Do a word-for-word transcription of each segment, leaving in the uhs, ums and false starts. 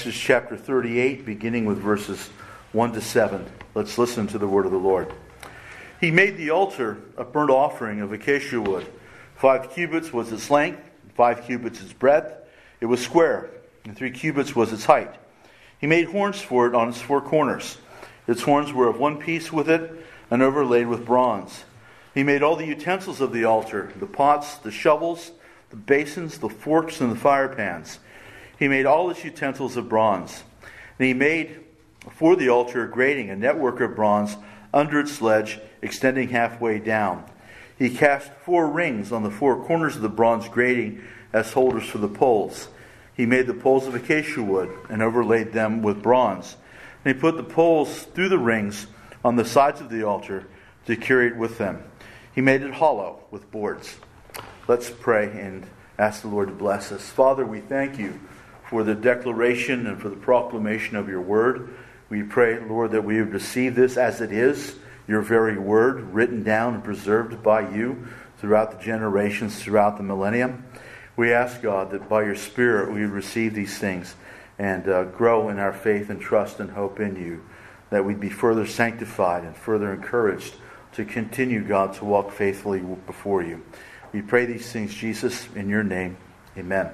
Exodus chapter thirty-eight, beginning with verses one to seven. Let's listen to the word of the Lord. He made the altar a burnt offering of acacia wood. Five cubits was its length, five cubits its breadth. It was square, and three cubits was its height. He made horns for it on its four corners. Its horns were of one piece with it, and overlaid with bronze. He made all the utensils of the altar, the pots, the shovels, the basins, the forks, and the fire pans. He made all its utensils of bronze. And he made for the altar a grating, a network of bronze, under its ledge, extending halfway down. He cast four rings on the four corners of the bronze grating as holders for the poles. He made the poles of acacia wood and overlaid them with bronze. And he put the poles through the rings on the sides of the altar to carry it with them. He made it hollow with boards. Let's pray and ask the Lord to bless us. Father, we thank you for the declaration and for the proclamation of your word. We pray, Lord, that we would receive this as it is, your very word, written down and preserved by you throughout the generations, throughout the millennium. We ask, God, that by your Spirit we would receive these things and uh, grow in our faith and trust and hope in you, that we'd be further sanctified and further encouraged to continue, God, to walk faithfully before you. We pray these things, Jesus, in your name. Amen.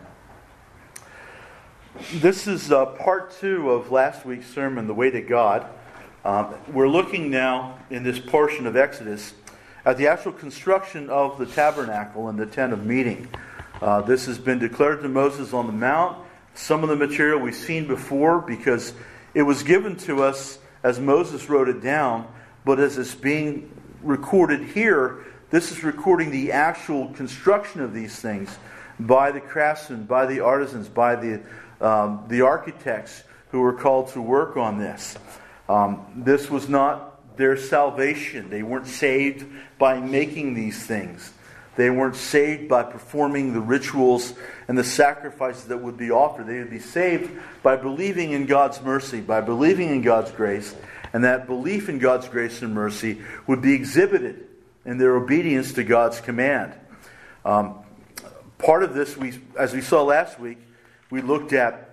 This is uh, part two of last week's sermon, The Way to God. Um, we're looking now in this portion of Exodus at the actual construction of the tabernacle and the tent of meeting. Uh, this has been declared to Moses on the Mount. Some of the material we've seen before because it was given to us as Moses wrote it down, but as it's being recorded here, this is recording the actual construction of these things by the craftsmen, by the artisans, by the um, the architects who were called to work on this. Um, this was not their salvation. They weren't saved by making these things. They weren't saved by performing the rituals and the sacrifices that would be offered. They would be saved by believing in God's mercy, by believing in God's grace, and that belief in God's grace and mercy would be exhibited in their obedience to God's command. Um, part of this, we, as we saw last week, we looked at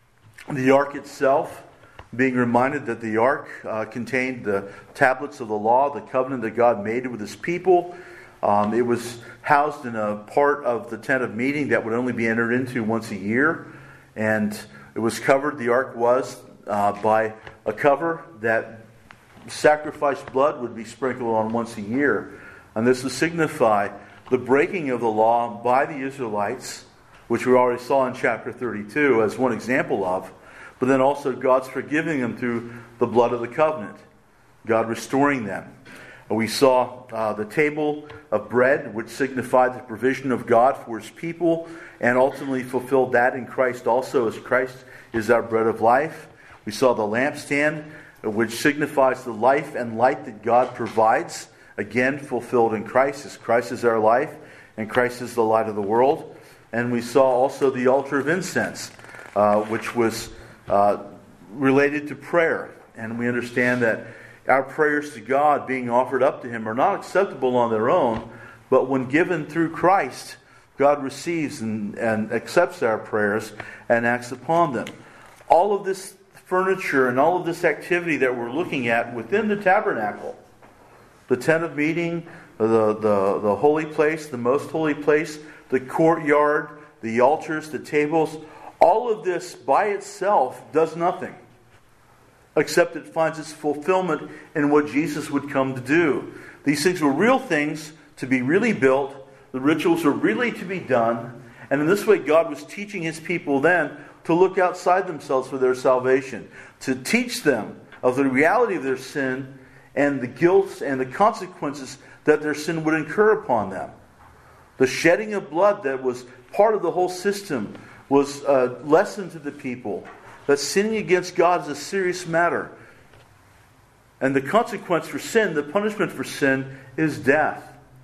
the ark itself, being reminded that the ark uh, contained the tablets of the law, the covenant that God made with his people. Um, it was housed in a part of the tent of meeting that would only be entered into once a year. And it was covered, the ark was, uh, by a cover that sacrificed blood would be sprinkled on once a year. And this would signify the breaking of the law by the Israelites, which we already saw in chapter thirty-two as one example of, but then also God's forgiving them through the blood of the covenant, God restoring them. We saw uh, the table of bread, which signified the provision of God for his people, and ultimately fulfilled that in Christ also, as Christ is our bread of life. We saw the lampstand, which signifies the life and light that God provides, again fulfilled in Christ, as Christ is our life, and Christ is the light of the world. And we saw also the altar of incense, uh, which was uh, related to prayer. And we understand that our prayers to God being offered up to him are not acceptable on their own, but when given through Christ, God receives and, and accepts our prayers and acts upon them. All of this furniture and all of this activity that we're looking at within the tabernacle, the tent of meeting, the, the, the holy place, the most holy place, the courtyard, the altars, the tables, all of this by itself does nothing, except it finds its fulfillment in what Jesus would come to do. These things were real things to be really built. The rituals were really to be done. And in this way, God was teaching his people then to look outside themselves for their salvation, to teach them of the reality of their sin and the guilt and the consequences that their sin would incur upon them. The shedding of blood that was part of the whole system was a lesson to the people that sinning against God is a serious matter. And the consequence for sin, the punishment for sin, is death.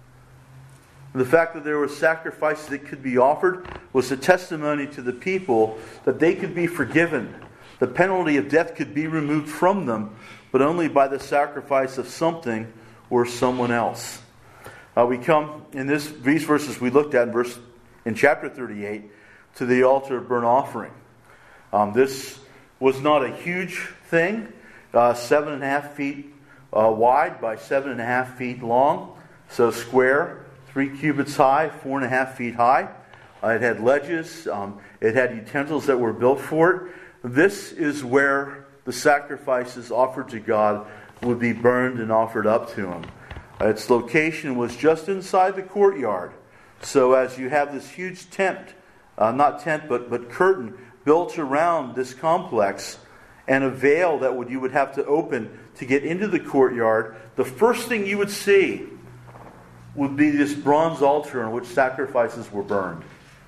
The fact that there were sacrifices that could be offered was a testimony to the people that they could be forgiven. The penalty of death could be removed from them, but only by the sacrifice of something or someone else. Uh, we come in this these verses we looked at in verse in chapter thirty-eight to the altar of burnt offering. Um, this was not a huge thing, uh, seven and a half feet uh, wide by seven and a half feet long, so square, three cubits high, four and a half feet high. Uh, it had ledges. Um, it had utensils that were built for it. This is where the sacrifices offered to God would be burned and offered up to Him. Uh, its location was just inside the courtyard. So as you have this huge tent, uh, not tent, but, but curtain built around this complex, and a veil that would you would have to open to get into the courtyard, the first thing you would see would be this bronze altar on which sacrifices were burned.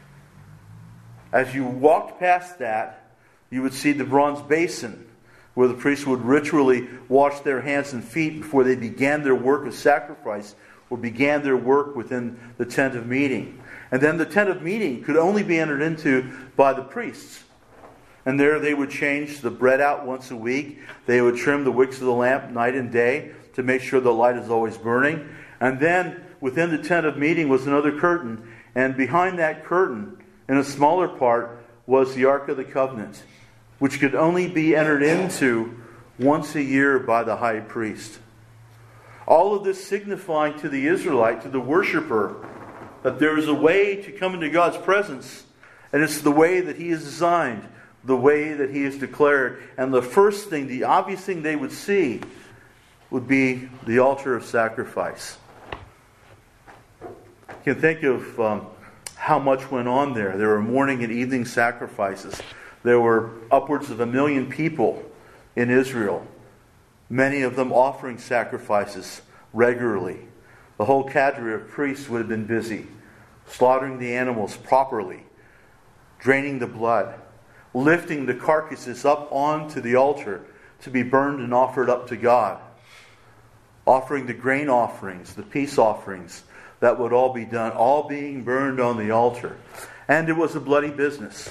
As you walked past that, you would see the bronze basin where the priests would ritually wash their hands and feet before they began their work of sacrifice or began their work within the tent of meeting. And then the tent of meeting could only be entered into by the priests. And there they would change the bread out once a week. They would trim the wicks of the lamp night and day to make sure the light is always burning. And then within the tent of meeting was another curtain. And behind that curtain, in a smaller part, was the Ark of the Covenant, which could only be entered into once a year by the high priest. All of this signifying to the Israelite, to the worshiper, that there is a way to come into God's presence, and it's the way that He has designed, the way that He has declared. And the first thing, the obvious thing they would see would be the altar of sacrifice. You can think of um, how much went on there. There were morning and evening sacrifices. There were upwards of a million people in Israel, many of them offering sacrifices regularly. The whole cadre of priests would have been busy, slaughtering the animals properly, draining the blood, lifting the carcasses up onto the altar to be burned and offered up to God, offering the grain offerings, the peace offerings, that would all be done, all being burned on the altar. And it was a bloody business.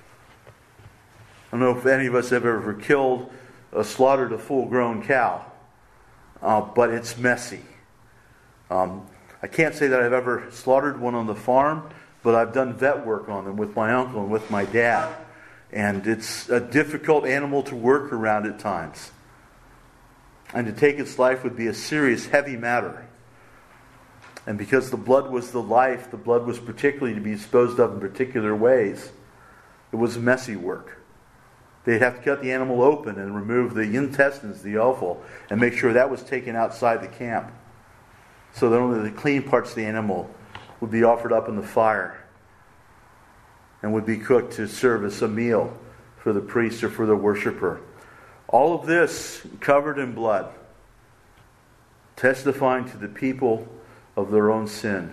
I don't know if any of us have ever killed or slaughtered a full-grown cow, uh, but it's messy. Um, I can't say that I've ever slaughtered one on the farm, but I've done vet work on them with my uncle and with my dad. And it's a difficult animal to work around at times. And to take its life would be a serious, heavy matter. And because the blood was the life, the blood was particularly to be disposed of in particular ways. It was messy work. They'd have to cut the animal open and remove the intestines, the offal, and make sure that was taken outside the camp, so that only the clean parts of the animal would be offered up in the fire and would be cooked to serve as a meal for the priest or for the worshiper. All of this covered in blood, testifying to the people of their own sin.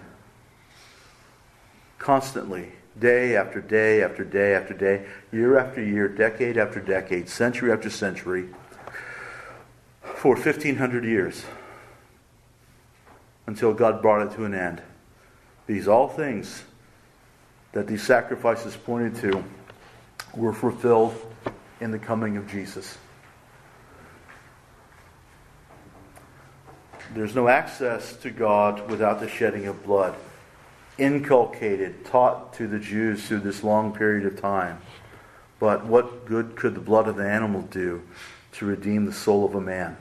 Constantly, day after day after day after day, year after year, decade after decade, century after century, for fifteen hundred years, until God brought it to an end. These all things that these sacrifices pointed to were fulfilled in the coming of Jesus. There's no access to God without the shedding of blood, inculcated, taught to the Jews through this long period of time. But what good could the blood of the animal do to redeem the soul of a man?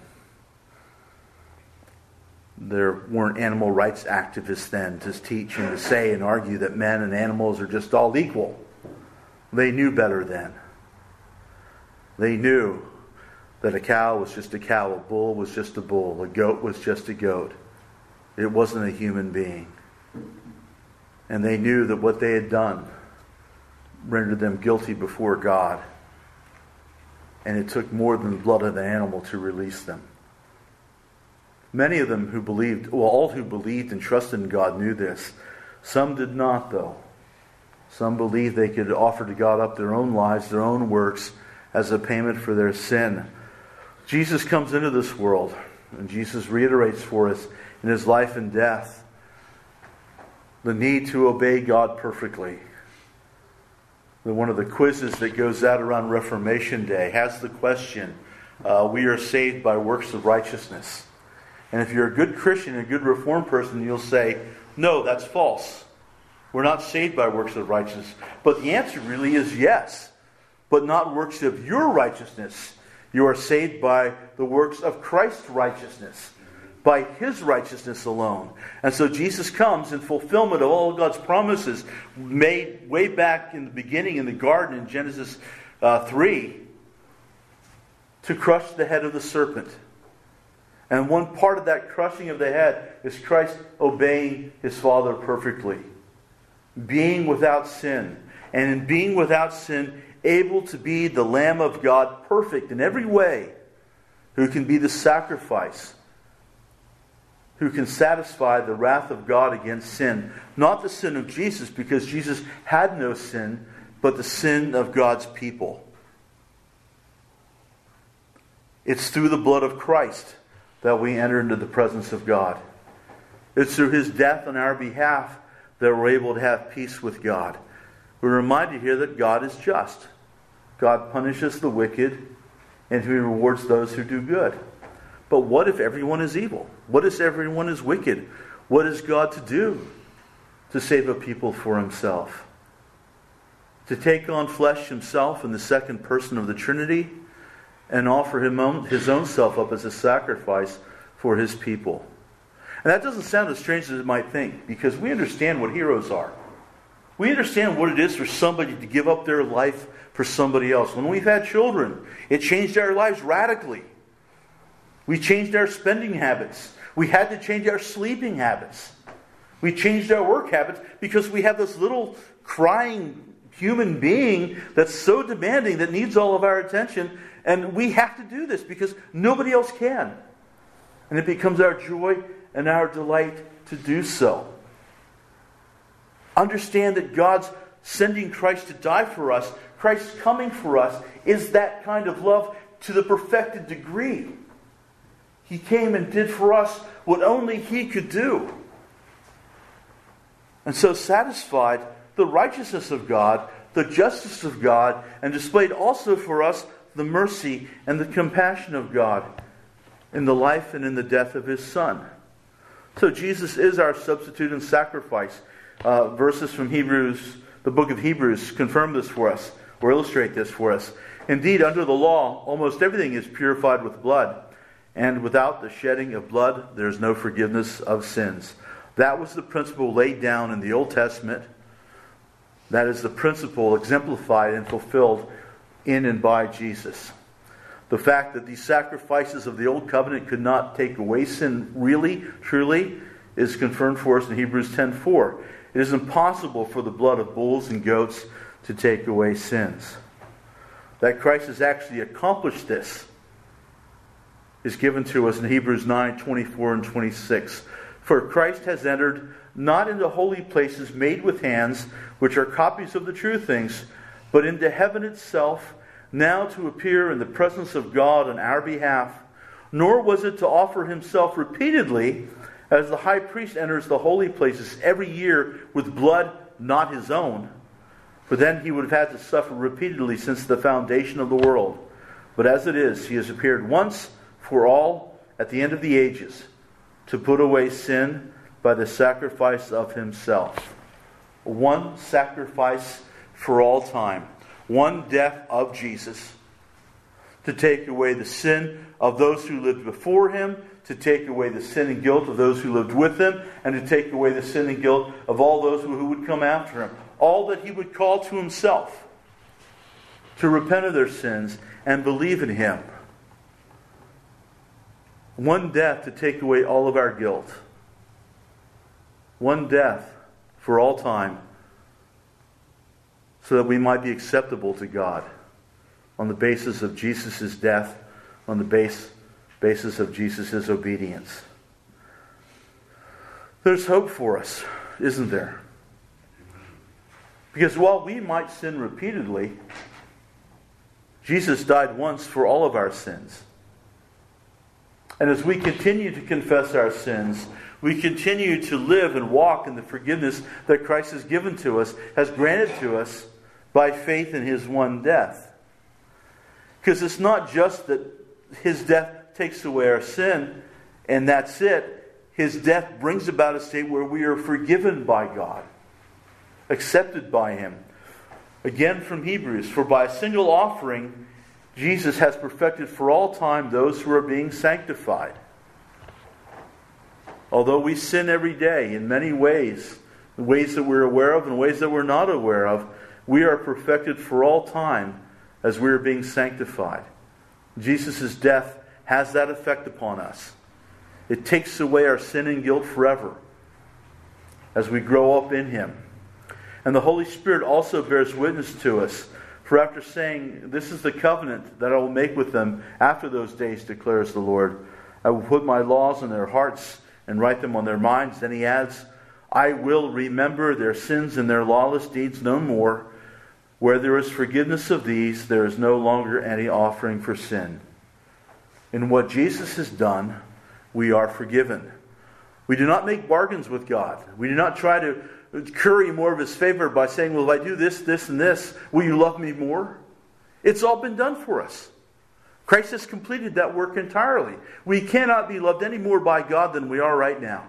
There weren't animal rights activists then to teach and to say and argue that men and animals are just all equal. They knew better then. They knew that a cow was just a cow, a bull was just a bull, a goat was just a goat. It wasn't a human being. And they knew that what they had done rendered them guilty before God. And it took more than the blood of the animal to release them. Many of them who believed, well, all who believed and trusted in God knew this. Some did not, though. Some believed they could offer to God up their own lives, their own works, as a payment for their sin. Jesus comes into this world, and Jesus reiterates for us in His life and death the need to obey God perfectly. One of the quizzes that goes out around Reformation Day has the question, uh, we are saved by works of righteousness. And if you're a good Christian, a good Reformed person, you'll say, no, that's false. We're not saved by works of righteousness. But the answer really is yes. but not works of your righteousness. You are saved by the works of Christ's righteousness, by His righteousness alone. And so Jesus comes in fulfillment of all of God's promises made way back in the beginning in the garden in Genesis uh, three to crush the head of the serpent. And one part of that crushing of the head is Christ obeying His Father perfectly, being without sin, and in being without sin, able to be the Lamb of God, perfect in every way, who can be the sacrifice, who can satisfy the wrath of God against sin. Not the sin of Jesus, because Jesus had no sin, but the sin of God's people. It's through the blood of Christ that we enter into the presence of God. It's through His death on our behalf that we're able to have peace with God. We're reminded here that God is just. God punishes the wicked, and He rewards those who do good. But what if everyone is evil? What if everyone is wicked? What is God to do to save a people for Himself? To take on flesh Himself in the second person of the Trinity and offer him own, His own self up as a sacrifice for His people. And that doesn't sound as strange as it might think, because we understand what heroes are. We understand what it is for somebody to give up their life for somebody else. When we've had children, it changed our lives radically. We changed our spending habits. We had to change our sleeping habits. We changed our work habits because we have this little crying human being that's so demanding, that needs all of our attention. And we have to do this because nobody else can. And it becomes our joy and our delight to do so. Understand that God's sending Christ to die for us, Christ's coming for us, is that kind of love to the perfected degree. He came and did for us what only He could do. And so satisfied the righteousness of God, the justice of God, and displayed also for us the mercy and the compassion of God in the life and in the death of His Son. So Jesus is our substitute and sacrifice. Uh, verses from Hebrews, the book of Hebrews, confirm this for us, or illustrate this for us. Indeed, under the law, almost everything is purified with blood, and without the shedding of blood, there is no forgiveness of sins. That was the principle laid down in the Old Testament. That is the principle exemplified and fulfilled in and by Jesus. The fact that these sacrifices of the Old Covenant could not take away sin really, truly, is confirmed for us in Hebrews ten four. It is impossible for the blood of bulls and goats to take away sins. That Christ has actually accomplished this is given to us in Hebrews nine twenty-four and twenty-six. For Christ has entered not into holy places made with hands, which are copies of the true things, but into heaven itself, now to appear in the presence of God on our behalf. Nor was it to offer Himself repeatedly, as the high priest enters the holy places every year with blood not his own. For then he would have had to suffer repeatedly since the foundation of the world. But as it is, He has appeared once for all at the end of the ages, to put away sin by the sacrifice of Himself. One sacrifice for all time. One death of Jesus to take away the sin of those who lived before Him, to take away the sin and guilt of those who lived with Him, and to take away the sin and guilt of all those who would come after Him. All that He would call to Himself, to repent of their sins and believe in Him. One death to take away all of our guilt. One death for all time, so that we might be acceptable to God on the basis of Jesus' death, on the base, basis of Jesus' obedience. There's hope for us, isn't there? Because while we might sin repeatedly, Jesus died once for all of our sins. And as we continue to confess our sins, we continue to live and walk in the forgiveness that Christ has given to us, has granted to us by faith in His one death. Because it's not just that His death takes away our sin and that's it. His death brings about a state where we are forgiven by God, accepted by Him. Again from Hebrews, for by a single offering Jesus has perfected for all time those who are being sanctified. Although we sin every day in many ways, ways that we're aware of and ways that we're not aware of, we are perfected for all time as we are being sanctified. Jesus' death has that effect upon us. It takes away our sin and guilt forever as we grow up in Him. And the Holy Spirit also bears witness to us. For after saying, "This is the covenant that I will make with them after those days, declares the Lord. I will put my laws in their hearts and write them on their minds." Then He adds, "I will remember their sins and their lawless deeds no more. Where there is forgiveness of these, there is no longer any offering for sin." In what Jesus has done, we are forgiven. We do not make bargains with God. We do not try to curry more of His favor by saying, "Well, if I do this, this, and this, will you love me more?" It's all been done for us. Christ has completed that work entirely. We cannot be loved any more by God than we are right now.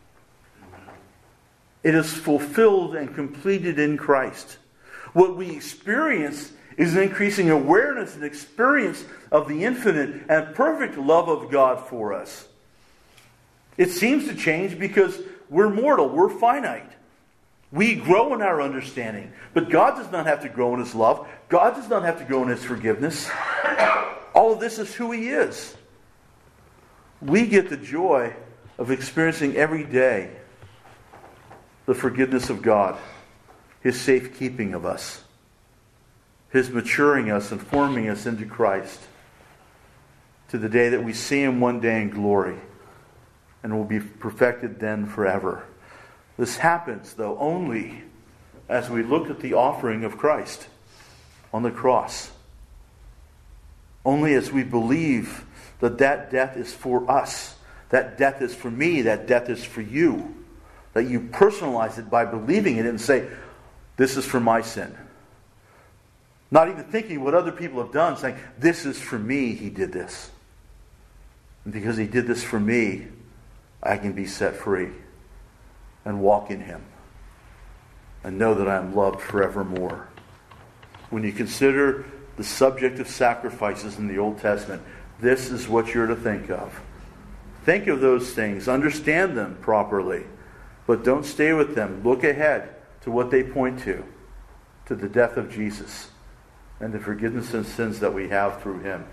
It is fulfilled and completed in Christ. What we experience is an increasing awareness and experience of the infinite and perfect love of God for us. It seems to change because we're mortal, we're finite. We grow in our understanding. But God does not have to grow in His love. God does not have to grow in His forgiveness. All of this is who He is. We get the joy of experiencing every day the forgiveness of God, His safekeeping of us, His maturing us and forming us into Christ, to the day that we see Him one day in glory and will be perfected then forever. This happens, though, only as we look at the offering of Christ on the cross. Only as we believe that that death is for us, that death is for me, that death is for you, that you personalize it by believing it and say, "This is for my sin." Not even thinking what other people have done, saying, "This is for me, He did this. And because He did this for me, I can be set free and walk in Him and know that I am loved forevermore." When you consider the subject of sacrifices in the Old Testament, this is what you're to think of. Think of those things. Understand them properly. But don't stay with them. Look ahead to what they point to. To the death of Jesus and the forgiveness of sins that we have through Him.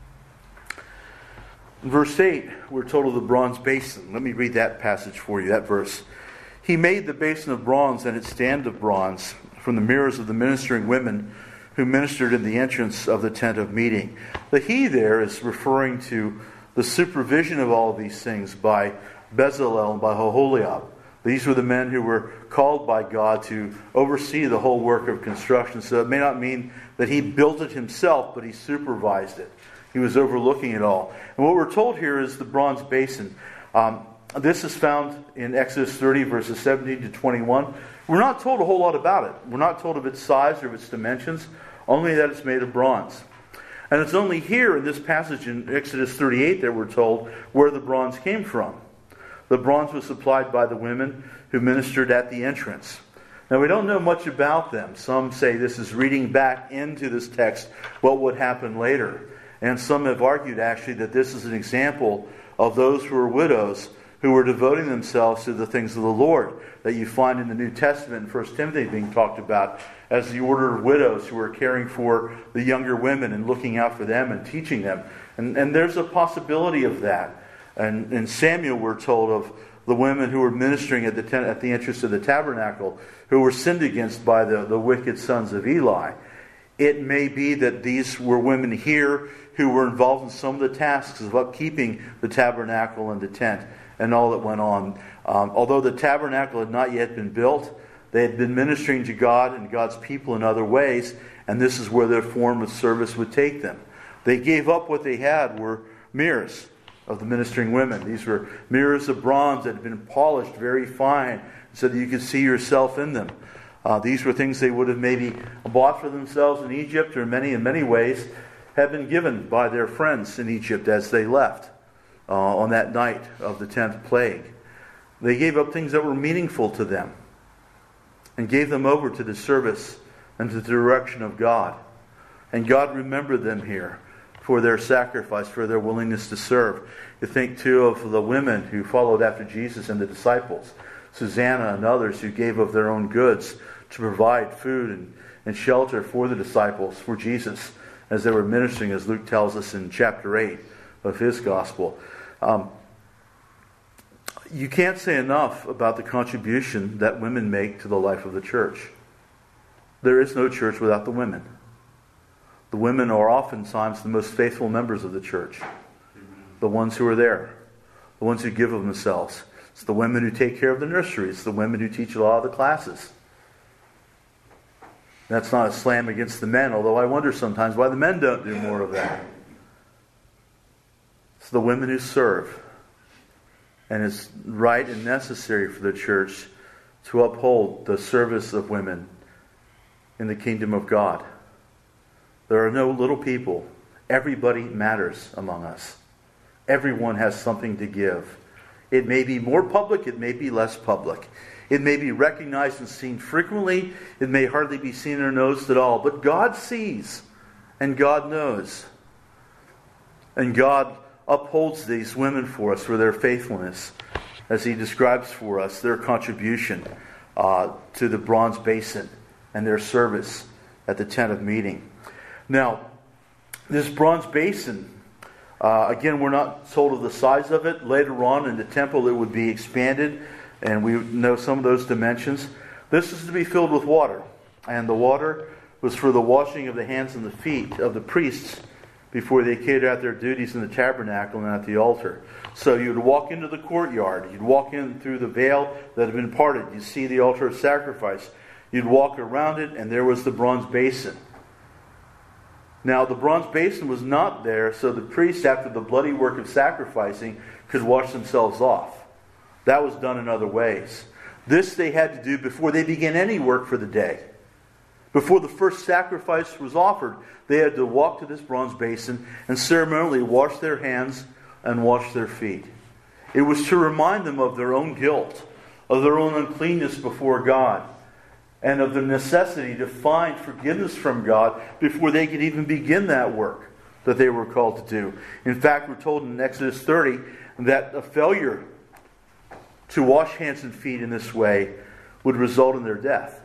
In verse eight, we're told of the bronze basin. Let me read that passage for you, that verse. "He made the basin of bronze and its stand of bronze from the mirrors of the ministering women who ministered in the entrance of the tent of meeting." The "he" there is referring to the supervision of all of these things by Bezalel and by Oholiab. These were the men who were called by God to oversee the whole work of construction. So it may not mean that he built it himself, but he supervised it. He was overlooking it all. And what we're told here is the bronze basin. Um, this is found in Exodus thirty, verses seventeen to twenty-one. We're not told a whole lot about it. We're not told of its size or of its dimensions, only that it's made of bronze. And it's only here in this passage in Exodus thirty-eight that we're told where the bronze came from. The bronze was supplied by the women who ministered at the entrance. Now, we don't know much about them. Some say this is reading back into this text what would happen later. And some have argued, actually, that this is an example of those who were widows who were devoting themselves to the things of the Lord, that you find in the New Testament in First Timothy being talked about as the order of widows who are caring for the younger women and looking out for them and teaching them. And, and there's a possibility of that. And in Samuel, we're told of the women who were ministering at the tent, at the entrance of the tabernacle, who were sinned against by the, the wicked sons of Eli. It may be that these were women here who were involved in some of the tasks of upkeeping the tabernacle and the tent and all that went on. Um, although the tabernacle had not yet been built, they had been ministering to God and God's people in other ways, and this is where their form of service would take them. They gave up what they had were mirrors of the ministering women. These were mirrors of bronze that had been polished very fine so that you could see yourself in them. Uh, these were things they would have maybe bought for themselves in Egypt, or many, in many ways, had been given by their friends in Egypt as they left uh, on that night of the tenth plague. They gave up things that were meaningful to them and gave them over to the service and the direction of God. And God remembered them here for their sacrifice, for their willingness to serve. You think, too, of the women who followed after Jesus and the disciples, Susanna and others who gave of their own goods to provide food and, and shelter for the disciples, for Jesus, as they were ministering, as Luke tells us in chapter eight of his gospel. Um, you can't say enough about the contribution that women make to the life of the church. There is no church without the women. The women are oftentimes the most faithful members of the church. The ones who are there. The ones who give of themselves. It's the women who take care of the nursery. It's the women who teach a lot of the classes. That's not a slam against the men, although I wonder sometimes why the men don't do more of that. It's the women who serve. And it's right and necessary for the church to uphold the service of women in the kingdom of God. There are no little people. Everybody matters among us. Everyone has something to give. It may be more public, it may be less public. It may be recognized and seen frequently. It may hardly be seen or noticed at all. But God sees and God knows. And God upholds these women for us for their faithfulness, as He describes for us their contribution uh, to the bronze basin and their service at the tent of meeting. Now, this bronze basin, uh, again, we're not told of the size of it. Later on in the temple, it would be expanded, and we know some of those dimensions. This is to be filled with water, and the water was for the washing of the hands and the feet of the priests before they carried out their duties in the tabernacle and at the altar. So you'd walk into the courtyard. You'd walk in through the veil that had been parted. You'd see the altar of sacrifice. You'd walk around it, and there was the bronze basin. Now, the bronze basin was not there so the priests, after the bloody work of sacrificing, could wash themselves off. That was done in other ways. This they had to do before they began any work for the day. Before the first sacrifice was offered, they had to walk to this bronze basin and ceremonially wash their hands and wash their feet. It was to remind them of their own guilt, of their own uncleanness before God, and of the necessity to find forgiveness from God before they could even begin that work that they were called to do. In fact, we're told in Exodus thirty that a failure to wash hands and feet in this way would result in their death.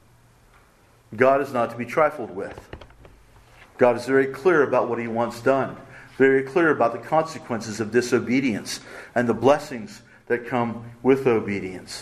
God is not to be trifled with. God is very clear about what He wants done. Very clear about the consequences of disobedience and the blessings that come with obedience.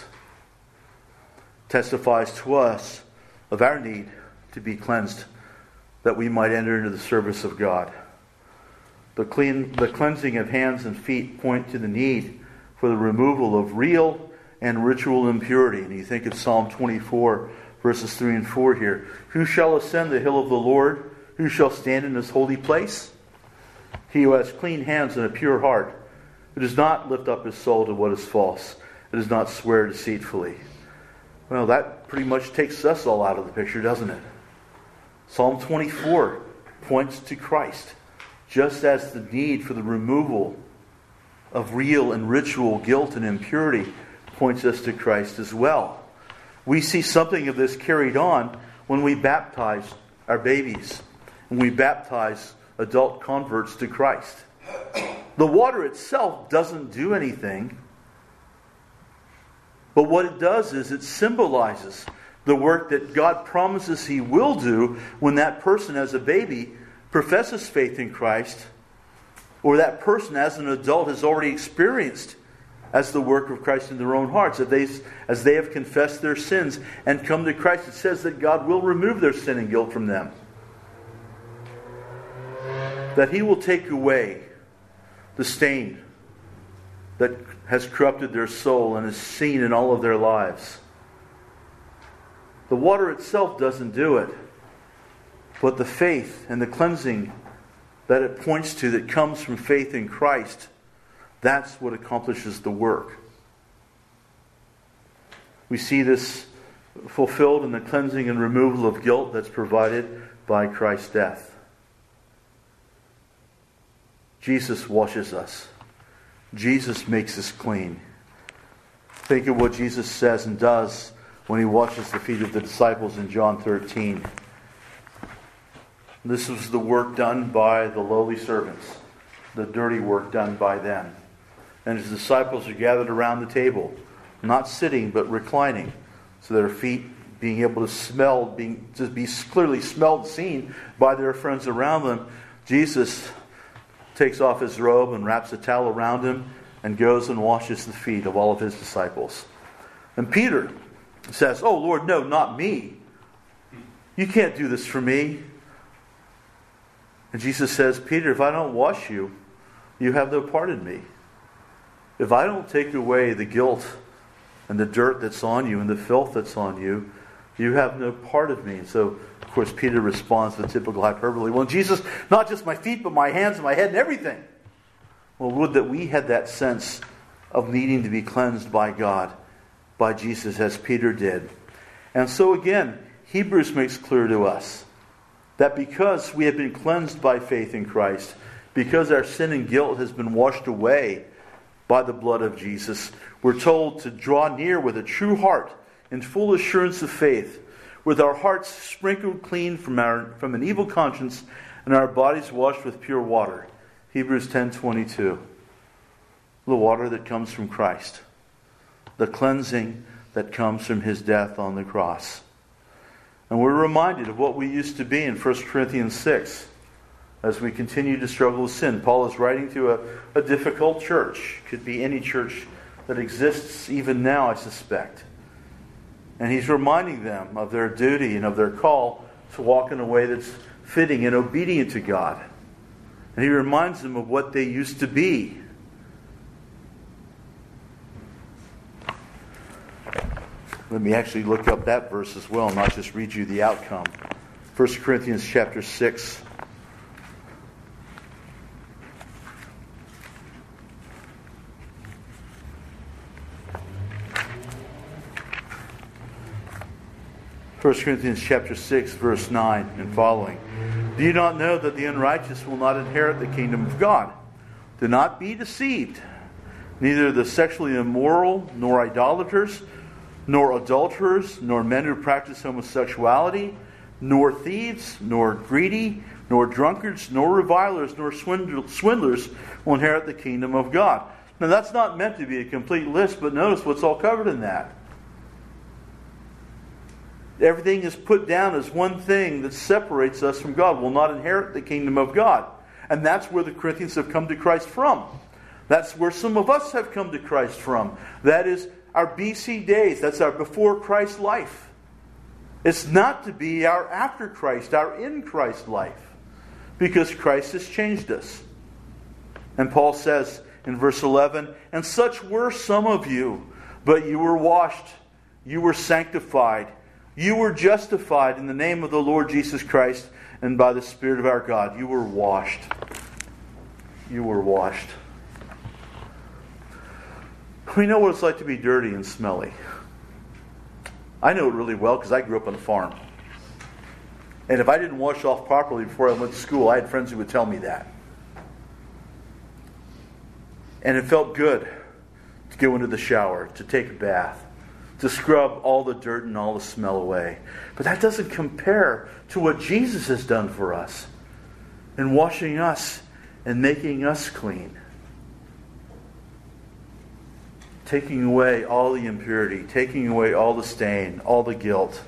Testifies to us of our need to be cleansed, that we might enter into the service of God. The clean, the cleansing of hands and feet point to the need for the removal of real and ritual impurity. And you think of Psalm twenty-four, verses three and four here. Who shall ascend the hill of the Lord? Who shall stand in His holy place? He who has clean hands and a pure heart, who does not lift up his soul to what is false, who does not swear deceitfully. Well, that pretty much takes us all out of the picture, doesn't it? Psalm twenty-four points to Christ, just as the need for the removal of real and ritual guilt and impurity points us to Christ as well. We see something of this carried on when we baptize our babies, when we baptize adult converts to Christ. The water itself doesn't do anything, but what it does is it symbolizes the work that God promises He will do when that person as a baby professes faith in Christ, or that person as an adult has already experienced as the work of Christ in their own hearts. If they, as they have confessed their sins and come to Christ, it says that God will remove their sin and guilt from them. That He will take away the stain that has corrupted their soul and is seen in all of their lives. The water itself doesn't do it, but the faith and the cleansing that it points to that comes from faith in Christ, that's what accomplishes the work. We see this fulfilled in the cleansing and removal of guilt that's provided by Christ's death. Jesus washes us. Jesus makes us clean. Think of what Jesus says and does when he washes the feet of the disciples in John thirteen. This was the work done by the lowly servants, the dirty work done by them. And his disciples are gathered around the table, not sitting but reclining, so their feet being able to smell, being to be clearly smelled and seen by their friends around them. Jesus takes off his robe and wraps a towel around him and goes and washes the feet of all of his disciples. And Peter says, "Oh Lord, no, not me. You can't do this for me." And Jesus says, "Peter, if I don't wash you, you have no part in me. If I don't take away the guilt and the dirt that's on you and the filth that's on you, you have no part of me." And so, of course, Peter responds with typical hyperbole. "Well, Jesus, not just my feet, but my hands and my head and everything." Well, would that we had that sense of needing to be cleansed by God, by Jesus, as Peter did. And so again, Hebrews makes clear to us that because we have been cleansed by faith in Christ, because our sin and guilt has been washed away by the blood of Jesus, we're told to draw near with a true heart in full assurance of faith, with our hearts sprinkled clean from our from an evil conscience and our bodies washed with pure water. Hebrews ten twenty-two. The water that comes from Christ. The cleansing that comes from his death on the cross. And we're reminded of what we used to be in First Corinthians six as we continue to struggle with sin. Paul is writing to a, a difficult church. Could be any church that exists even now, I suspect. And he's reminding them of their duty and of their call to walk in a way that's fitting and obedient to God. And he reminds them of what they used to be. Let me actually look up that verse as well, not just read you the outcome. First Corinthians chapter six. First Corinthians chapter six, verse nine and following. "Do you not know that the unrighteous will not inherit the kingdom of God? Do not be deceived. Neither the sexually immoral, nor idolaters, nor adulterers, nor men who practice homosexuality, nor thieves, nor greedy, nor drunkards, nor revilers, nor swindlers will inherit the kingdom of God." Now that's not meant to be a complete list, but notice what's all covered in that. Everything is put down as one thing that separates us from God. Will not inherit the kingdom of God. And that's where the Corinthians have come to Christ from. That's where some of us have come to Christ from. That is our B C days. That's our before Christ life. It's not to be our after Christ, our in Christ life. Because Christ has changed us. And Paul says in verse eleven, "And such were some of you, but you were washed, you were sanctified, you were justified in the name of the Lord Jesus Christ and by the Spirit of our God." You were washed. You were washed. We know what it's like to be dirty and smelly. I know it really well because I grew up on a farm. And if I didn't wash off properly before I went to school, I had friends who would tell me that. And it felt good to go into the shower, to take a bath, to scrub all the dirt and all the smell away. But that doesn't compare to what Jesus has done for us in washing us and making us clean. Taking away all the impurity, taking away all the stain, all the guilt.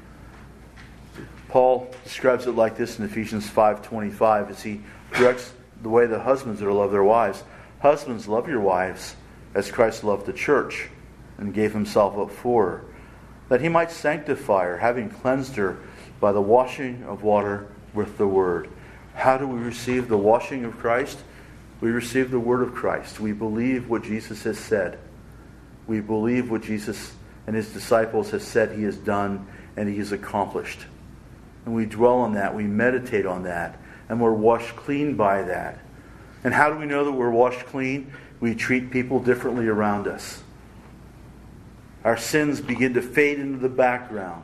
Paul describes it like this in Ephesians five twenty-five as he directs the way the husbands are to love their wives. "Husbands, love your wives as Christ loved the church and gave himself up for her, that he might sanctify her, having cleansed her by the washing of water with the word." How do we receive the washing of Christ? We receive the word of Christ. We believe what Jesus has said. We believe what Jesus and his disciples have said he has done and he has accomplished. And we dwell on that. We meditate on that. And we're washed clean by that. And how do we know that we're washed clean? We treat people differently around us. Our sins begin to fade into the background.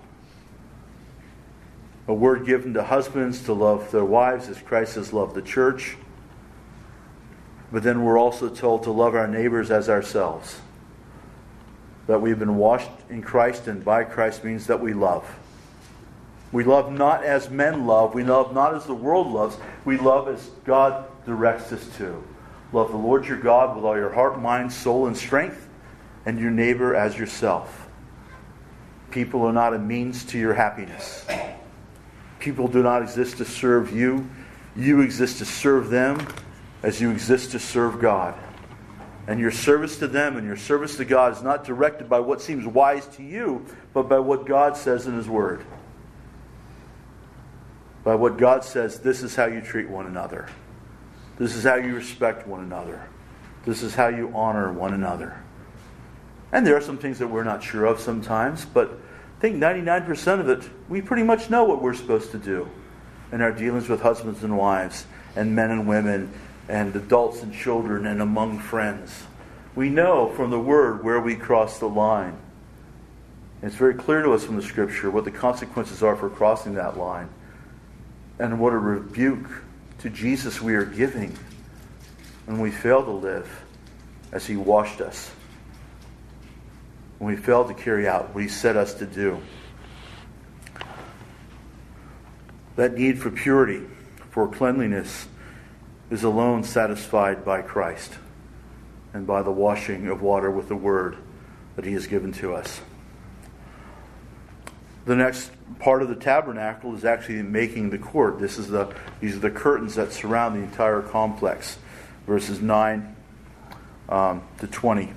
A word given to husbands to love their wives as Christ has loved the church. But then we're also told to love our neighbors as ourselves. That we've been washed in Christ and by Christ means that we love. We love not as men love. We love not as the world loves. We love as God directs us to. Love the Lord your God with all your heart, mind, soul, and strength, and your neighbor as yourself. People are not a means to your happiness. People do not exist to serve you. You exist to serve them as you exist to serve God. And your service to them and your service to God is not directed by what seems wise to you, but by what God says in His Word. By what God says, this is how you treat one another. This is how you respect one another. This is how you honor one another. And there are some things that we're not sure of sometimes, but I think ninety-nine percent of it, we pretty much know what we're supposed to do in our dealings with husbands and wives, and men and women, and adults and children, and among friends. We know from the Word where we cross the line. And it's very clear to us from the Scripture what the consequences are for crossing that line. And what a rebuke to Jesus we are giving when we fail to live as He washed us. When we fail to carry out what He set us to do. That need for purity, for cleanliness, is alone satisfied by Christ and by the washing of water with the Word that He has given to us. The next part of the tabernacle is actually making the court. This is the these are the curtains that surround the entire complex, verses nine um, to twenty.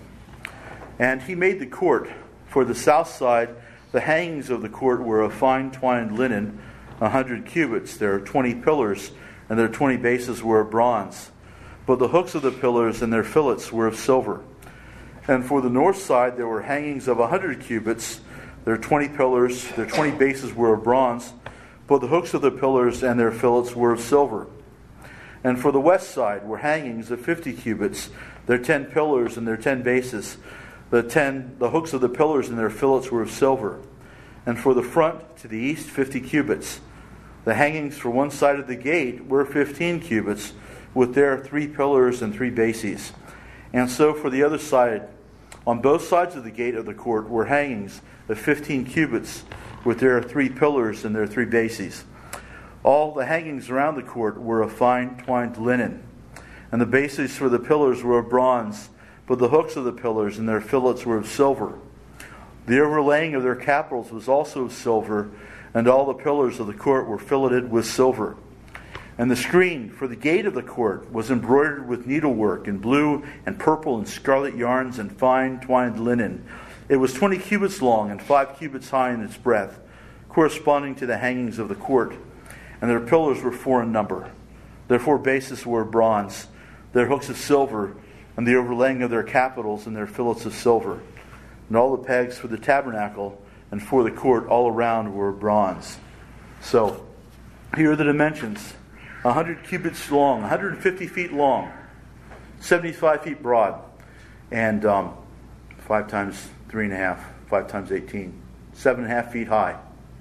And he made the court. For the south side, the hangings of the court were of fine twined linen, a hundred cubits. There are twenty pillars, and their twenty bases were of bronze. But the hooks of the pillars and their fillets were of silver. And for the north side, there were hangings of a hundred cubits. Their twenty pillars, their twenty bases were of bronze, but the hooks of the pillars and their fillets were of silver. And for the west side were hangings of fifty cubits, their ten pillars and their ten bases. The ten, the hooks of the pillars and their fillets were of silver. And for the front to the east, fifty cubits. The hangings for one side of the gate were fifteen cubits, with their three pillars and three bases. And so for the other side, on both sides of the gate of the court were hangings of fifteen cubits, with their three pillars and their three bases. All the hangings around the court were of fine twined linen, and the bases for the pillars were of bronze, but the hooks of the pillars and their fillets were of silver. The overlaying of their capitals was also of silver, and all the pillars of the court were filleted with silver. And the screen for the gate of the court was embroidered with needlework in blue and purple and scarlet yarns and fine twined linen. It was twenty cubits long and five cubits high in its breadth, corresponding to the hangings of the court. And their pillars were four in number. Their four bases were of bronze, their hooks of silver, and the overlaying of their capitals and their fillets of silver. And all the pegs for the tabernacle and for the court all around were of bronze. So, here are the dimensions. one hundred cubits long, one hundred fifty feet long, seventy-five feet broad, and um, five times three and a half, five times eighteen, seven and a half feet high,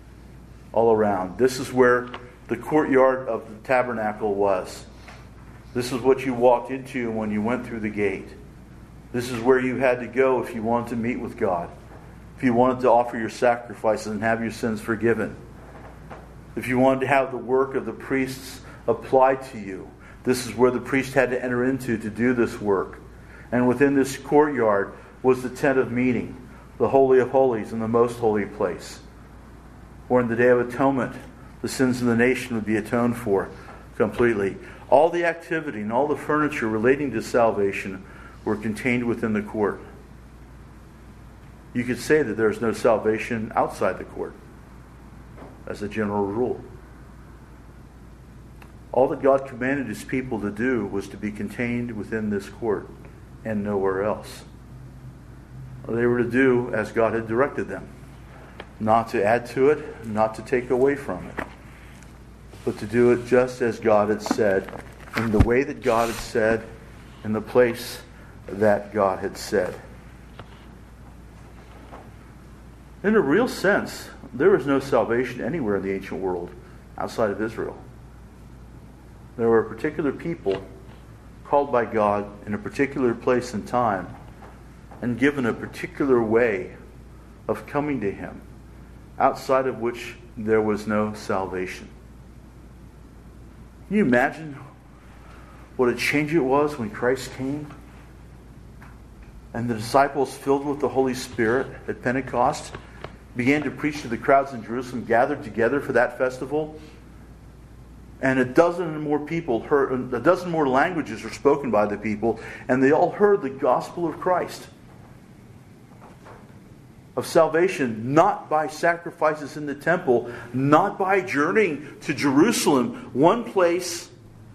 all around. This is where the courtyard of the tabernacle was. This is what you walked into when you went through the gate. This is where you had to go if you wanted to meet with God, if you wanted to offer your sacrifices and have your sins forgiven, if you wanted to have the work of the priests applied to you. This is where the priest had to enter into to do this work. And within this courtyard was the tent of meeting, the Holy of Holies, and the most holy place, where in the Day of Atonement the sins of the nation would be atoned for completely. All the activity and all the furniture relating to salvation were contained within the court. You could say that there is no salvation outside the court, as a general rule. All that God commanded His people to do was to be contained within this court and nowhere else. They were to do as God had directed them, not to add to it, not to take away from it, but to do it just as God had said, in the way that God had said, in the place that God had said. In a real sense, there was no salvation anywhere in the ancient world outside of Israel. There were particular people called by God in a particular place and time and given a particular way of coming to Him, outside of which there was no salvation. Can you imagine what a change it was when Christ came? And the disciples, filled with the Holy Spirit at Pentecost, began to preach to the crowds in Jerusalem gathered together for that festival. And a dozen more people heard, a dozen more languages were spoken by the people, and they all heard the gospel of Christ. Of salvation, not by sacrifices in the temple, not by journeying to Jerusalem, one place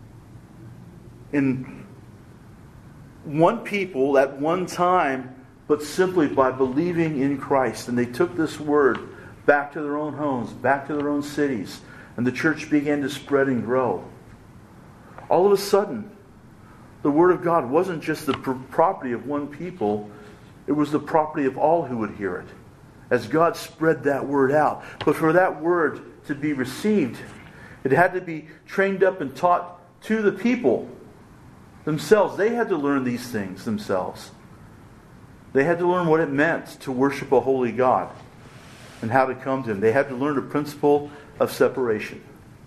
in one people at one time, but simply by believing in Christ. And they took this word back to their own homes, back to their own cities, and the church began to spread and grow. All of a sudden, the Word of God wasn't just the property of one people, it was the property of all who would hear it, as God spread that Word out. But for that Word to be received, it had to be trained up and taught to the people themselves. They had to learn these things themselves. They had to learn what it meant to worship a holy God and how to come to Him. They had to learn the principle of separation,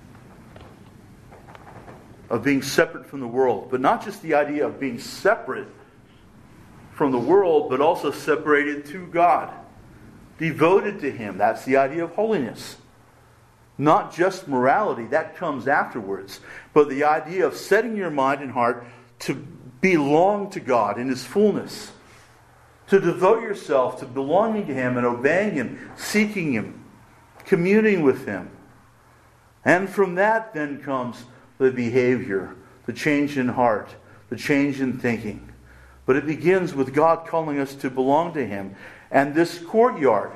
of being separate from the world. But not just the idea of being separate from the world, but also separated to God, devoted to Him. That's the idea of holiness. Not just morality, that comes afterwards, but the idea of setting your mind and heart to belong to God in His fullness, to devote yourself to belonging to Him and obeying Him, seeking Him, communing with Him. And from that then comes the behavior, the change in heart, the change in thinking. But it begins with God calling us to belong to Him. And this courtyard,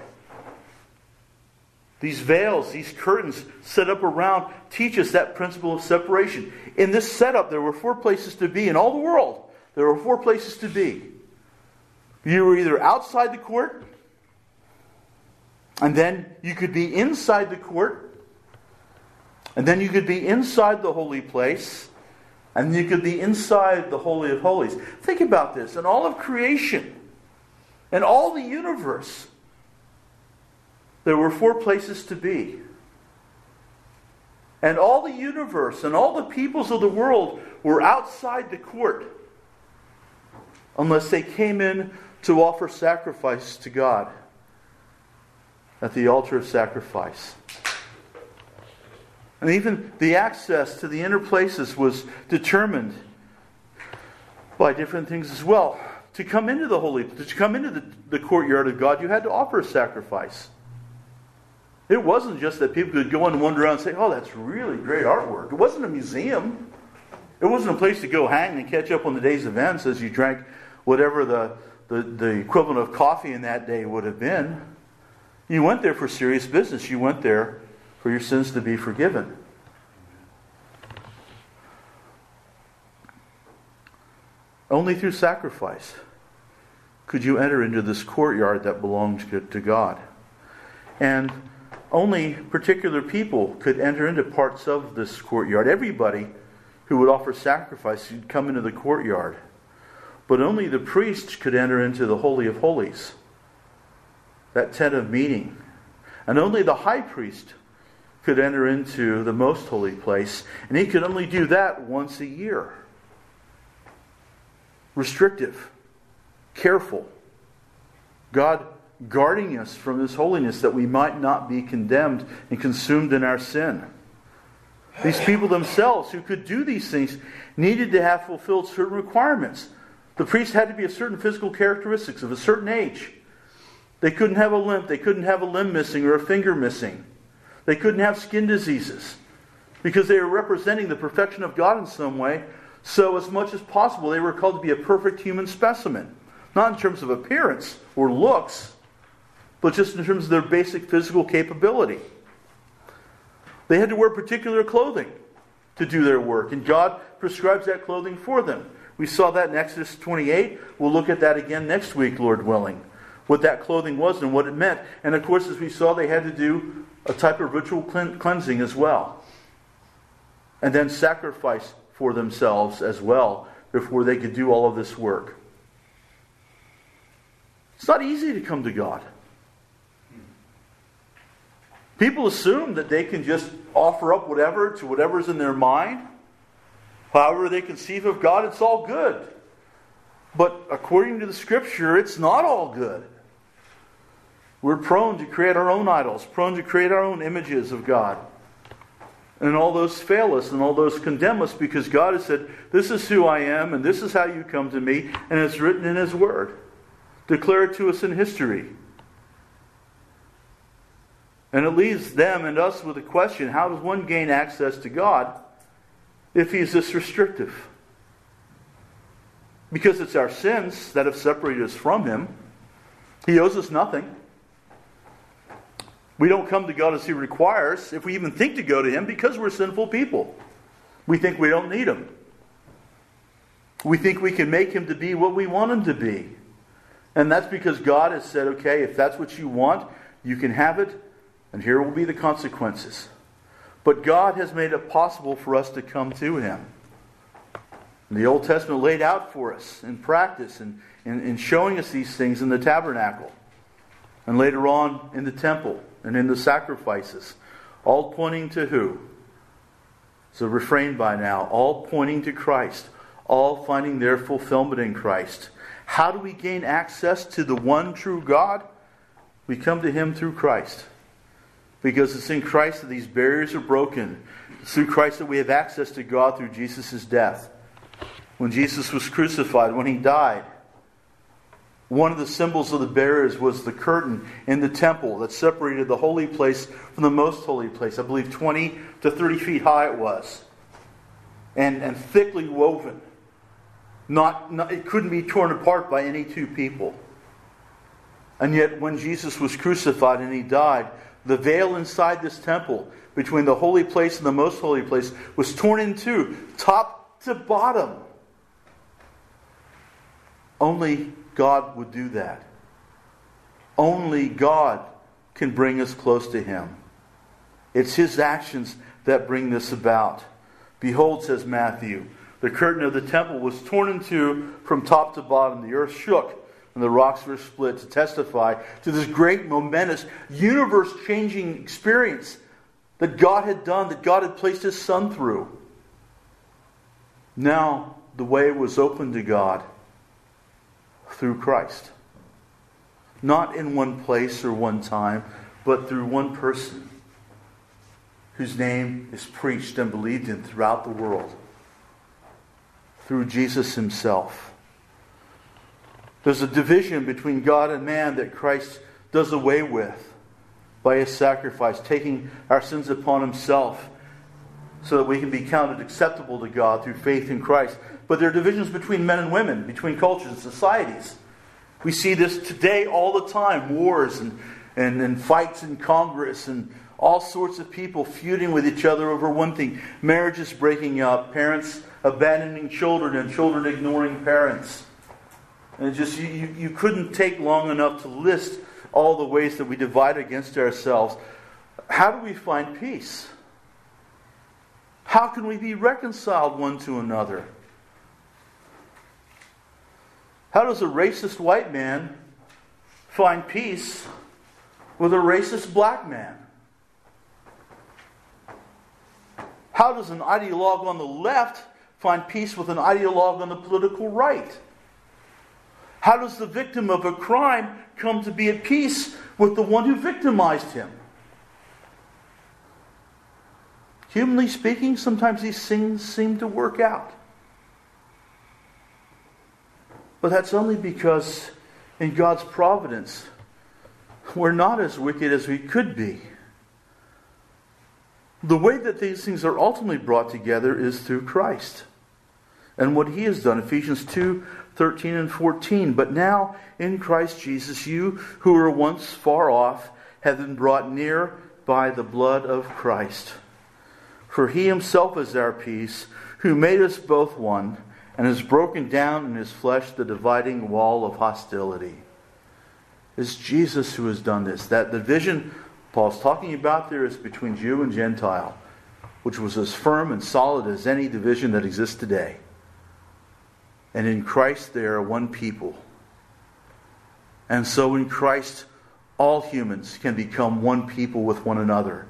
these veils, these curtains set up around, teach us that principle of separation. In this setup, there were four places to be in all the world. There were four places to be. You were either outside the court, and then you could be inside the court, and then you could be inside the holy place, and you could be inside the Holy of Holies. Think about this. In all of creation, in all the universe, there were four places to be. And all the universe and all the peoples of the world were outside the court, unless they came in to offer sacrifice to God at the altar of sacrifice. And even the access to the inner places was determined by different things as well. To come into the holy, to come into the, the courtyard of God, you had to offer a sacrifice. It wasn't just that people could go and wander around and say, "Oh, that's really great artwork." It wasn't a museum. It wasn't a place to go hang and catch up on the day's events as you drank whatever the, the, the equivalent of coffee in that day would have been. You went there for serious business. You went there for your sins to be forgiven. Only through sacrifice could you enter into this courtyard that belonged to God. And only particular people could enter into parts of this courtyard. Everybody who would offer sacrifice would come into the courtyard. But only the priests could enter into the Holy of Holies, that tent of meeting. And only the high priest could enter into the most holy place. And he could only do that once a year. Restrictive. Careful. God guarding us from this holiness that we might not be condemned and consumed in our sin. These people themselves who could do these things needed to have fulfilled certain requirements. The priest had to be of certain physical characteristics of a certain age. They couldn't have a limp. They couldn't have a limb missing or a finger missing. They couldn't have skin diseases because they were representing the perfection of God in some way. So as much as possible, they were called to be a perfect human specimen. Not in terms of appearance or looks, but just in terms of their basic physical capability. They had to wear particular clothing to do their work, and God prescribes that clothing for them. We saw that in Exodus twenty-eight. We'll look at that again next week, Lord willing. What that clothing was and what it meant. And of course, as we saw, they had to do a type of ritual cleansing as well. And then sacrifice for themselves as well before they could do all of this work. It's not easy to come to God. People assume that they can just offer up whatever to whatever's in their mind. However they conceive of God, it's all good. But according to the Scripture, it's not all good. We're prone to create our own idols, prone to create our own images of God. And all those fail us and all those condemn us because God has said, this is who I am and this is how you come to me, and it's written in His Word. Declared to us in history. And it leaves them and us with a question, how does one gain access to God if He is this restrictive? Because it's our sins that have separated us from Him. He owes us nothing. We don't come to God as He requires, if we even think to go to Him, because we're sinful people. We think we don't need Him. We think we can make Him to be what we want Him to be. And that's because God has said, okay, if that's what you want, you can have it, and here will be the consequences. But God has made it possible for us to come to Him. And the Old Testament laid out for us in practice and in, in showing us these things in the tabernacle. And later on in the temple and in the sacrifices. All pointing to who? It's a refrain by now. All pointing to Christ. All finding their fulfillment in Christ. How do we gain access to the one true God? We come to Him through Christ. Because it's in Christ that these barriers are broken. It's through Christ that we have access to God through Jesus' death. When Jesus was crucified, when He died, one of the symbols of the barriers was the curtain in the temple that separated the holy place from the most holy place. I believe twenty to thirty feet high it was. And, and thickly woven. Not, not, it couldn't be torn apart by any two people. And yet when Jesus was crucified and He died, the veil inside this temple between the holy place and the most holy place was torn in two, top to bottom. Only God would do that. Only God can bring us close to Him. It's His actions that bring this about. Behold, says Matthew, the curtain of the temple was torn in two from top to bottom. The earth shook and the rocks were split to testify to this great, momentous, universe-changing experience that God had done, that God had placed His Son through. Now the way was open to God through Christ. Not in one place or one time, but through one person whose name is preached and believed in throughout the world. Through Jesus Himself. There's a division between God and man that Christ does away with by His sacrifice, taking our sins upon Himself so that we can be counted acceptable to God through faith in Christ. But there are divisions between men and women, between cultures and societies. We see this today all the time. Wars and, and, and fights in Congress and all sorts of people feuding with each other over one thing. Marriages breaking up, parents abandoning children and children ignoring parents. And it just you, you, you couldn't take long enough to list all the ways that we divide against ourselves. How do we find peace? How can we be reconciled one to another? How does a racist white man find peace with a racist black man? How does an ideologue on the left find peace with an ideologue on the political right? How does the victim of a crime come to be at peace with the one who victimized him? Humanly speaking, sometimes these things seem to work out. But that's only because in God's providence, we're not as wicked as we could be. The way that these things are ultimately brought together is through Christ and what He has done. Ephesians two, thirteen and fourteen. But now in Christ Jesus, you who were once far off have been brought near by the blood of Christ. For He Himself is our peace, who made us both one, and has broken down in His flesh the dividing wall of hostility. It's Jesus who has done this. That division Paul's talking about there is between Jew and Gentile, which was as firm and solid as any division that exists today. And in Christ they are one people. And so in Christ, all humans can become one people with one another.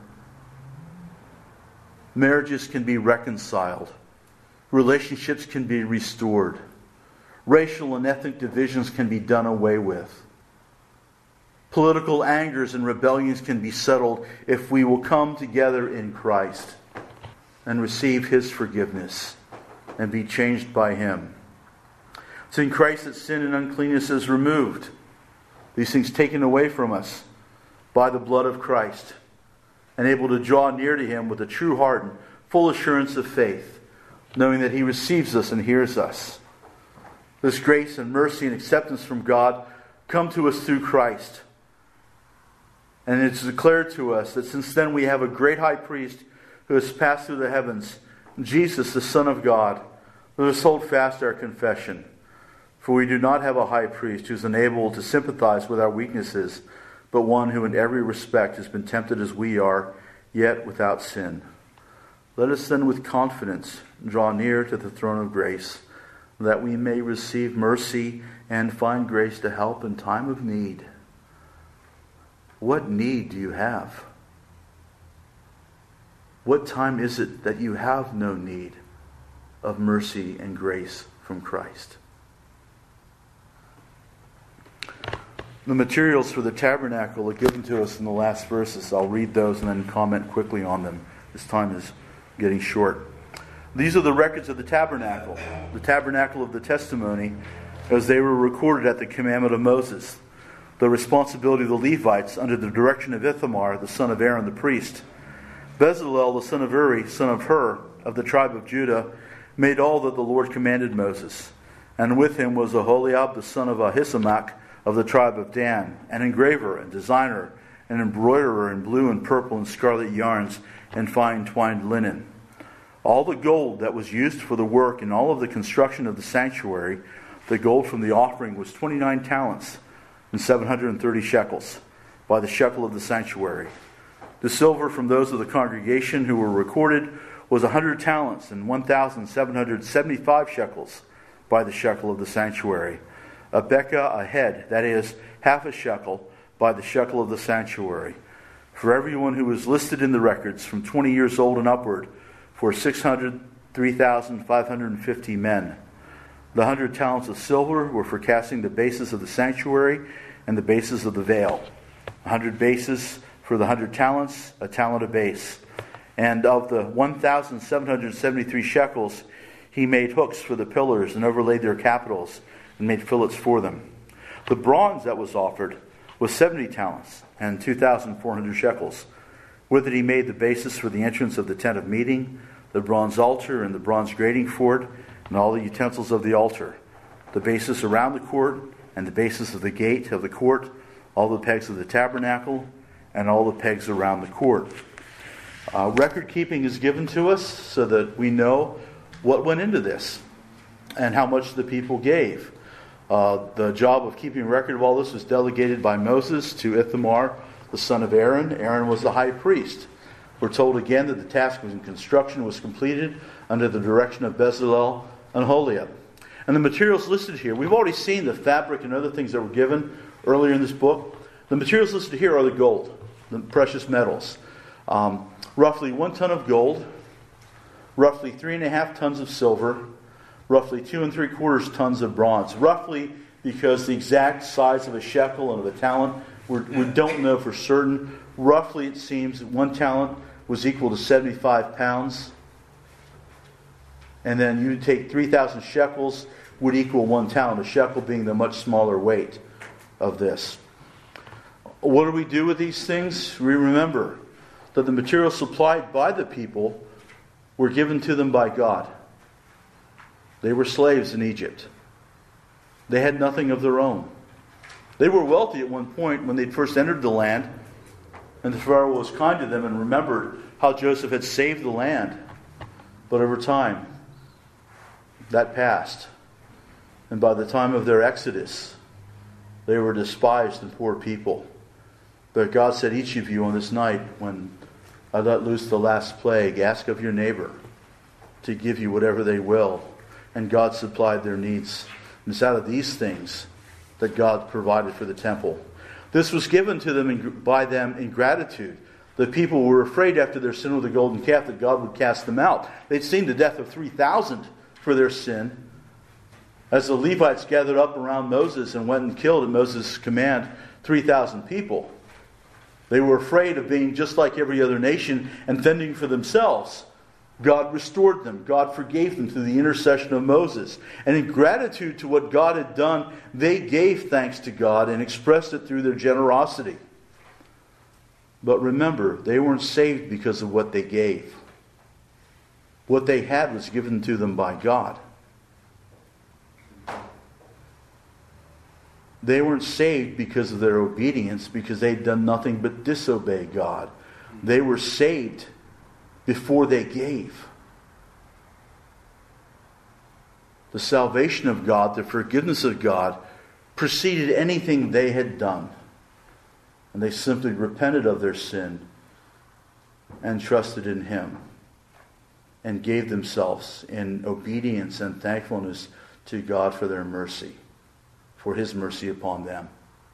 Marriages can be reconciled. Relationships can be restored. Racial and ethnic divisions can be done away with. Political angers and rebellions can be settled if we will come together in Christ and receive His forgiveness and be changed by Him. It's in Christ that sin and uncleanness is removed. These things taken away from us by the blood of Christ, and able to draw near to Him with a true heart and full assurance of faith, knowing that He receives us and hears us. This grace and mercy and acceptance from God come to us through Christ. And it's declared to us that since then we have a great high priest who has passed through the heavens, Jesus, the Son of God. Let us hold fast our confession. For we do not have a high priest who is unable to sympathize with our weaknesses, but one who in every respect has been tempted as we are, yet without sin. Let us then with confidence draw near to the throne of grace, that we may receive mercy and find grace to help in time of need. What need do you have? What time is it that you have no need of mercy and grace from Christ? The materials for the tabernacle are given to us in the last verses. I'll read those and then comment quickly on them. This time is getting short. These are the records of the tabernacle, the tabernacle of the testimony, as they were recorded at the commandment of Moses. The responsibility of the Levites under the direction of Ithamar, the son of Aaron the priest. Bezalel, the son of Uri, son of Hur, of the tribe of Judah, made all that the Lord commanded Moses. And with him was Aholiab, the son of Ahisamach, of the tribe of Dan, an engraver and designer, an embroiderer in blue and purple and scarlet yarns and fine twined linen. All the gold that was used for the work and all of the construction of the sanctuary, the gold from the offering was twenty-nine talents and seven hundred thirty shekels by the shekel of the sanctuary. The silver from those of the congregation who were recorded was one hundred talents and one thousand seven hundred seventy-five shekels by the shekel of the sanctuary. A bekah a head, that is, half a shekel, by the shekel of the sanctuary. For everyone who was listed in the records from twenty years old and upward, for six hundred three thousand five hundred fifty men. The hundred talents of silver were for casting the bases of the sanctuary and the bases of the veil. A hundred bases for the hundred talents, a talent a base. And of the one thousand seven hundred seventy-three shekels, he made hooks for the pillars and overlaid their capitals and made fillets for them. The bronze that was offered was seventy talents and two thousand four hundred shekels. With it he made the basis for the entrance of the tent of meeting, the bronze altar and the bronze grating for it, and all the utensils of the altar, the basis around the court, and the basis of the gate of the court, all the pegs of the tabernacle, and all the pegs around the court. Uh, record keeping is given to us so that we know what went into this and how much the people gave. Uh, the job of keeping record of all this was delegated by Moses to Ithamar, the son of Aaron. Aaron was the high priest. We're told again that the task in construction was completed under the direction of Bezalel and Aholiab. And the materials listed here, we've already seen the fabric and other things that were given earlier in this book. The materials listed here are the gold, the precious metals. Um, roughly one ton of gold, roughly three and a half tons of silver, roughly two and three quarters tons of bronze. Roughly, because the exact size of a shekel and of a talent, we're, we don't know for certain. Roughly, it seems that one talent was equal to seventy-five pounds. And then you take three thousand shekels would equal one talent, a shekel being the much smaller weight of this. What do we do with these things? We remember that the materials supplied by the people were given to them by God. They were slaves in Egypt. They had nothing of their own. They were wealthy at one point when they first entered the land, and the Pharaoh was kind to them and remembered how Joseph had saved the land. But over time, that passed. And by the time of their exodus, they were despised and poor people. But God said, each of you on this night, when I let loose the last plague, ask of your neighbor to give you whatever they will. And God supplied their needs. And it's out of these things that God provided for the temple. This was given to them in, by them in gratitude. The people were afraid after their sin with the golden calf that God would cast them out. They'd seen the death of three thousand for their sin. As the Levites gathered up around Moses and went and killed at Moses' command three thousand people. They were afraid of being just like every other nation and fending for themselves. God restored them. God forgave them through the intercession of Moses. And in gratitude to what God had done, they gave thanks to God and expressed it through their generosity. But remember, they weren't saved because of what they gave. What they had was given to them by God. They weren't saved because of their obedience, because they'd done nothing but disobey God. They were saved before they gave. The salvation of God, the forgiveness of God, preceded anything they had done. And they simply repented of their sin and trusted in Him and gave themselves in obedience and thankfulness to God for their mercy, for His mercy upon them.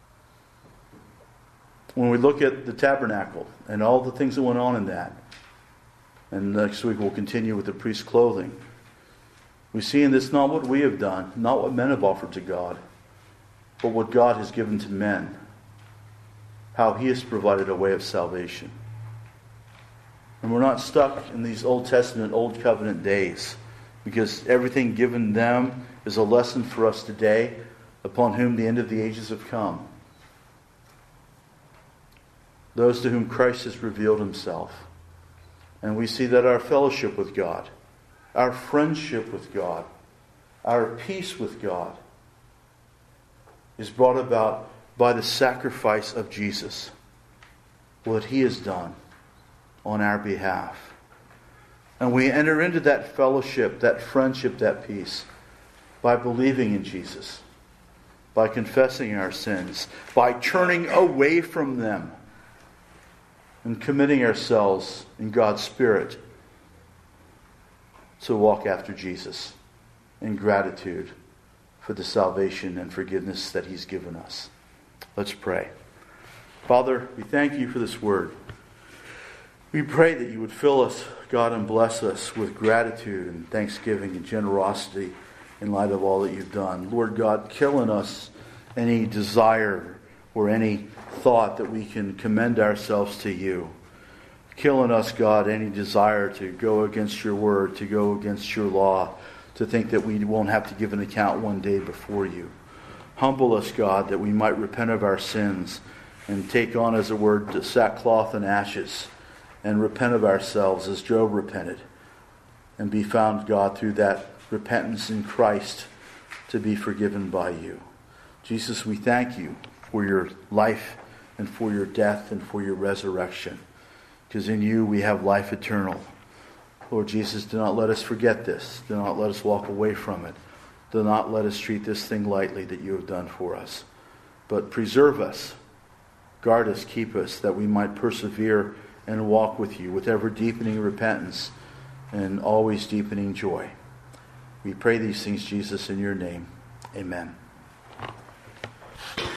When we look at the tabernacle and all the things that went on in that, and next week we'll continue with the priest's clothing, we see in this not what we have done, not what men have offered to God, but what God has given to men. How He has provided a way of salvation. And we're not stuck in these Old Testament, Old Covenant days, because everything given them is a lesson for us today, upon whom the end of the ages have come. Those to whom Christ has revealed Himself. And we see that our fellowship with God, our friendship with God, our peace with God is brought about by the sacrifice of Jesus. What He has done on our behalf. And we enter into that fellowship, that friendship, that peace by believing in Jesus, by confessing our sins, by turning away from them and committing ourselves in God's Spirit to walk after Jesus in gratitude for the salvation and forgiveness that He's given us. Let's pray. Father, we thank You for this word. We pray that You would fill us, God, and bless us with gratitude and thanksgiving and generosity in light of all that You've done. Lord God, kill in us any desire or any thought that we can commend ourselves to You. Kill in us, God, any desire to go against Your word, to go against Your law, to think that we won't have to give an account one day before You. Humble us, God, that we might repent of our sins and take on, as a word, to sackcloth and ashes and repent of ourselves as Job repented and be found, God, through that repentance in Christ to be forgiven by You. Jesus, we thank You for Your life and for Your death and for Your resurrection, because in You we have life eternal. Lord Jesus, do not let us forget this. Do not let us walk away from it. Do not let us treat this thing lightly that You have done for us. But preserve us, guard us, keep us, that we might persevere and walk with You with ever deepening repentance and always deepening joy. We pray these things, Jesus, in Your name. Amen.